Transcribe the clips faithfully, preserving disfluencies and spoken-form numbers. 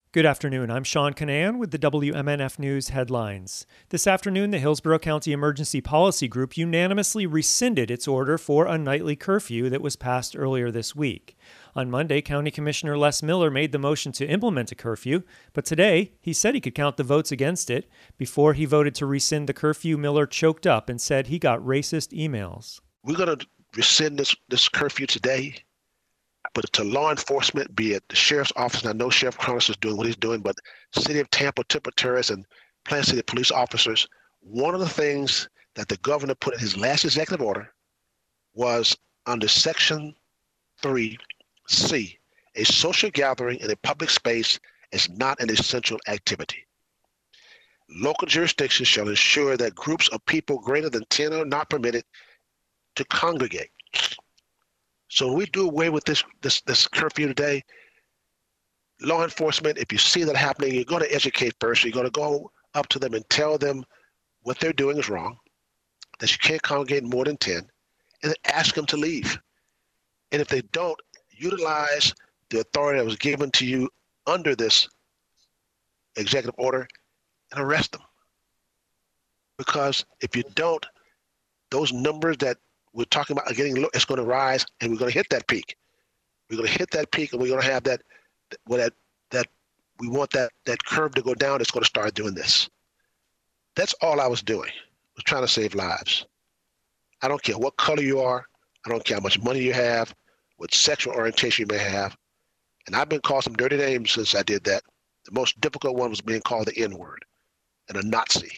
Good afternoon. I'm Sean Canan with the W M N F News headlines. This afternoon, the Hillsborough County Emergency Policy Group unanimously rescinded its order for a nightly curfew that was passed earlier this week. On Monday, County Commissioner Les Miller made the motion to implement a curfew, but today he said he could count the votes against it. Before he voted to rescind the curfew, Miller choked up and said he got racist emails. We're going to rescind this, this curfew today. But to law enforcement, be it the sheriff's office, and I know Sheriff Cronus is doing what he's doing, but City of Tampa, Temple Terrace, and Plant City police officers, one of the things that the governor put in his last executive order was under Section three C, a social gathering in a public space is not an essential activity. Local jurisdictions shall ensure that groups of people greater than ten are not permitted to congregate. So when we do away with this, this this curfew today, law enforcement, if you see that happening, you're going to educate first. You're going to go up to them and tell them what they're doing is wrong, that you can't congregate more than ten, and then ask them to leave. And if they don't, utilize the authority that was given to you under this executive order and arrest them. Because if you don't, those numbers that we're talking about getting low, it's going to rise, and we're going to hit that peak. We're going to hit that peak, and we're going to have that, well, that, that we want that, that curve to go down. It's going to start doing this. That's all I was doing, was trying to save lives. I don't care what color you are. I don't care how much money you have, what sexual orientation you may have. And I've been called some dirty names since I did that. The most difficult one was being called the N-word and a Nazi.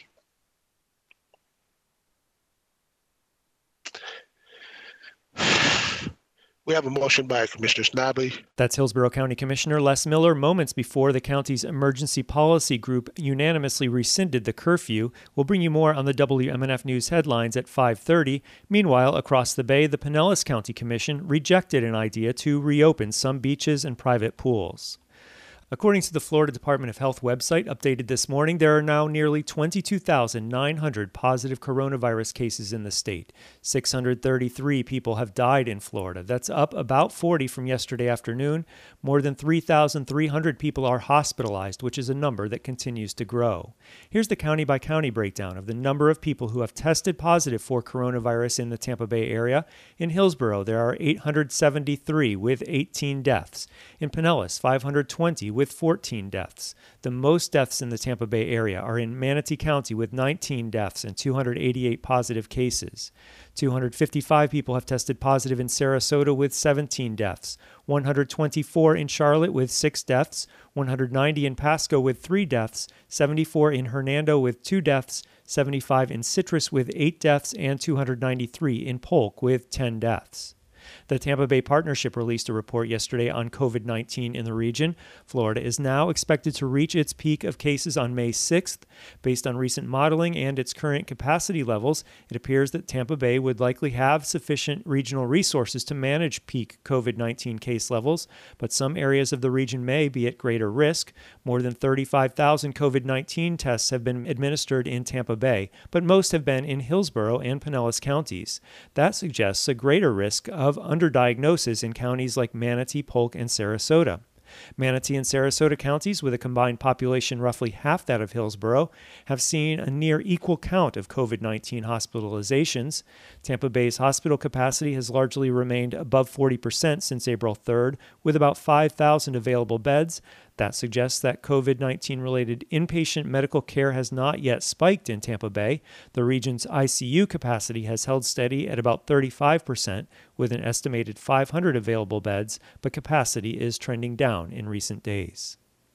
We have a motion by Commissioner Snobby. That's Hillsborough County Commissioner Les Miller moments before the county's emergency policy group unanimously rescinded the curfew. We'll bring you more on the W M N F News headlines at five thirty. Meanwhile, across the bay, the Pinellas County Commission rejected an idea to reopen some beaches and private pools. According to the Florida Department of Health website, updated this morning, there are now nearly twenty-two thousand nine hundred positive coronavirus cases in the state. six hundred thirty-three people have died in Florida. That's up about forty from yesterday afternoon. More than three thousand three hundred people are hospitalized, which is a number that continues to grow. Here's the county-by-county breakdown of the number of people who have tested positive for coronavirus in the Tampa Bay area. In Hillsborough, there are eight hundred seventy-three with eighteen deaths. In Pinellas, five hundred twenty with with fourteen deaths. The most deaths in the Tampa Bay area are in Manatee County with nineteen deaths and two hundred eighty-eight positive cases. two hundred fifty-five people have tested positive in Sarasota with seventeen deaths, one hundred twenty-four in Charlotte with six deaths, one hundred ninety in Pasco with three deaths, seventy-four in Hernando with two deaths, seventy-five in Citrus with eight deaths, and two hundred ninety-three in Polk with ten deaths. The Tampa Bay Partnership released a report yesterday on covid nineteen in the region. Florida is now expected to reach its peak of cases on May sixth. Based on recent modeling and its current capacity levels, it appears that Tampa Bay would likely have sufficient regional resources to manage peak covid nineteen case levels, but some areas of the region may be at greater risk. More than thirty-five thousand covid nineteen tests have been administered in Tampa Bay, but most have been in Hillsborough and Pinellas counties. That suggests a greater risk of underdiagnosis in counties like Manatee, Polk, and Sarasota. Manatee and Sarasota counties, with a combined population roughly half that of Hillsborough, have seen a near equal count of covid nineteen hospitalizations. Tampa Bay's hospital capacity has largely remained above forty percent since April third, with about five thousand available beds. That suggests that covid nineteen-related inpatient medical care has not yet spiked in Tampa Bay. The region's I C U capacity has held steady at about thirty-five percent, with an estimated five hundred available beds, but capacity is trending down in recent days.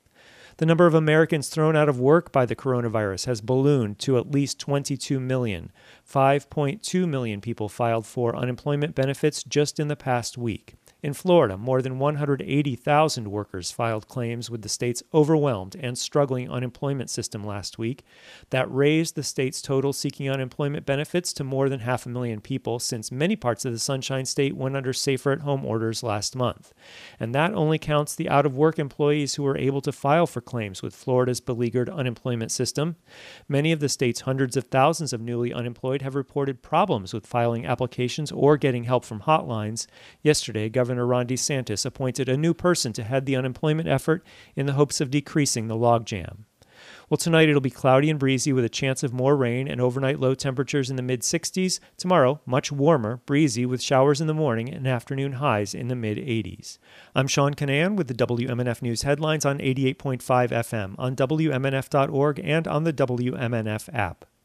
The number of Americans thrown out of work by the coronavirus has ballooned to at least twenty-two million. five point two million people filed for unemployment benefits just in the past week. In Florida, more than one hundred eighty thousand workers filed claims with the state's overwhelmed and struggling unemployment system last week. That raised the state's total seeking unemployment benefits to more than half a million people since many parts of the Sunshine State went under safer-at-home orders last month. And that only counts the out-of-work employees who were able to file for claims with Florida's beleaguered unemployment system. Many of the state's hundreds of thousands of newly unemployed have reported problems with filing applications or getting help from hotlines. Yesterday, Governor Governor Ron DeSantis appointed a new person to head the unemployment effort in the hopes of decreasing the logjam. Well, tonight it'll be cloudy and breezy with a chance of more rain and overnight low temperatures in the mid-sixties. Tomorrow, much warmer, breezy with showers in the morning and afternoon highs in the mid-eighties. I'm Sean Canan with the W M N F News headlines on eighty-eight point five F M, on W M N F dot org, and on the W M N F app.